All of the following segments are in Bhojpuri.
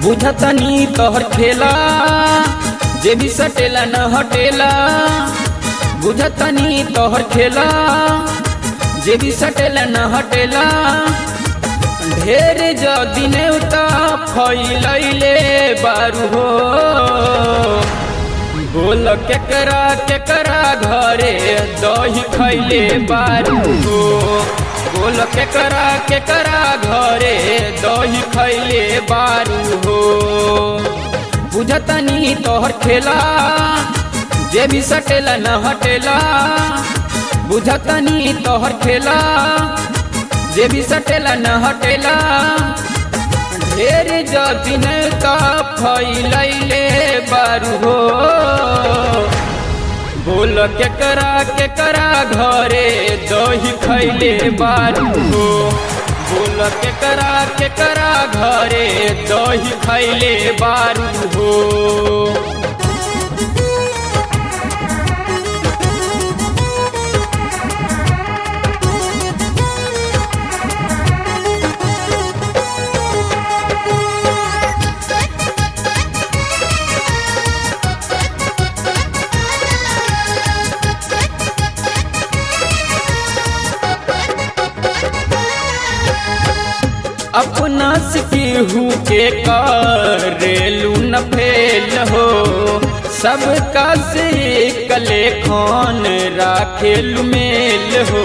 बुझतनी तोहर खेला जे भी सटेला न हटेला। बुझतनी तोहर खेला जे भी सटेला न हटेला। ढेर जदी नेउता फैलैले बारू हो। बोल केकरा घरे दही खैले बारू हो। बोल केकरा घरे दही खैले बारू हो। बुझतनी तोहर खेला जे भी सटेला न हटेला। बुझतनी तोहर खेला जे भी सटेला न हटेला। ढेर जदी नेउता फैलैले बारू हो। बोल केकरा घरे दही खैले बारू हो। बोल केकरा घरे दही खैले बारू हो। अपना से केहू के करेलू न फेल हो। सबका से कले खान राखेलू मेल हो।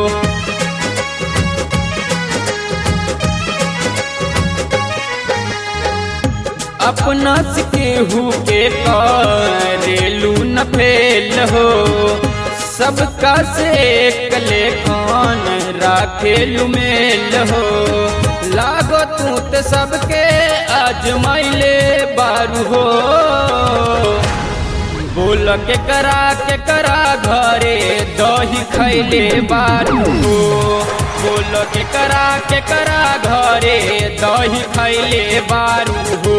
अपना से केहू के करेलू न फेल हो। सबका से कले खान राखेलू मेल हो। लागो तू ते सबके आजमाइले बारू हो। बोल केकरा घरे दही खैले बारू हो। बोल केकरा घरे दही खैले बारू हो।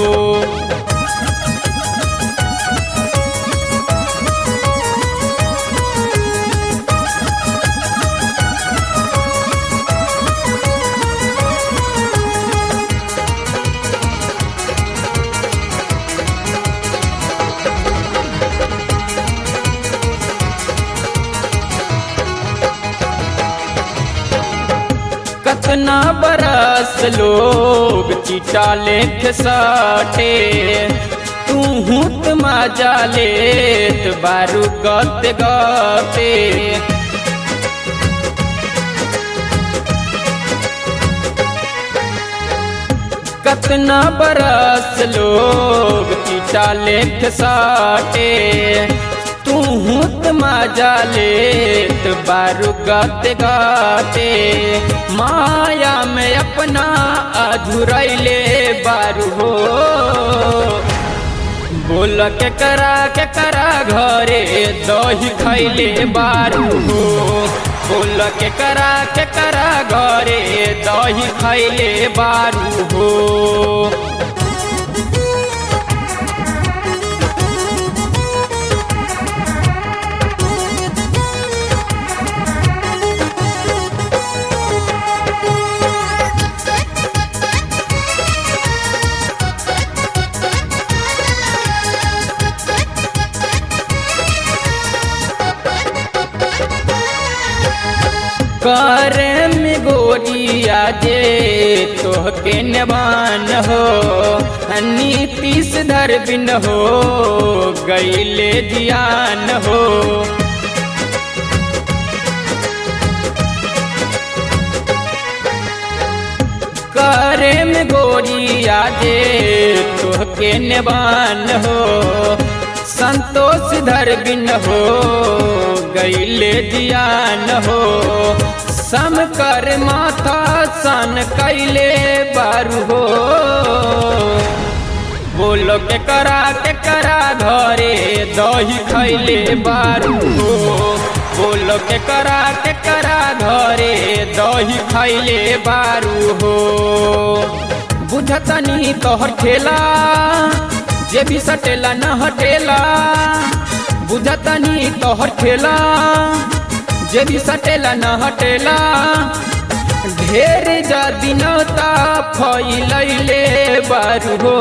कितना बरस लोग चिटा लेख साटे। तू हूत मजा लेत बारू गते गते। कितना बरस लोग चिटा लेख साटे। तू हूत मजा लेत बारू गाते गाते। माया में अपना अधूरैले बारू हो। बोल केकरा घरे दही खैले बारू हो। बोल केकरा घरे दही खैले बारू हो। करे में गोरिया जे तोहके नबान हो। नीतीश धर बिन हो गईले जियान हो। करे में गोरिया जे तोहके नबान हो। संतोष धर बिन हो गईले जियान हो। सम कर माथा सन कैले बारू हो। बोलो केकरा घरे दही खैले बारू हो। बोलो केकरा घरे दही खैले बारू हो। बुझतनी तोहर खेला जे भी सटेला न हटेला। बुझतनी तोहर खेला जे भी सटेला न हटेला। ढेर जदी नौता फैलैले बारू हो।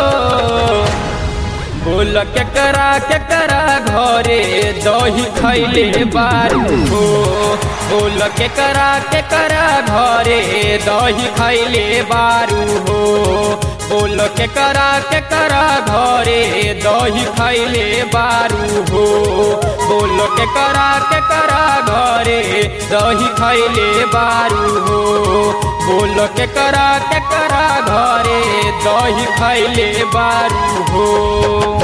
बोल के करा घरे दही खैले बारू हो। बोल के करा घरे दही खैले बारू हो। बोल के करा घरे दही खैले बारू हो। बोल के करा घरे दही खैले बारू हो। बोल के करा घरे दही खैले बारू हो।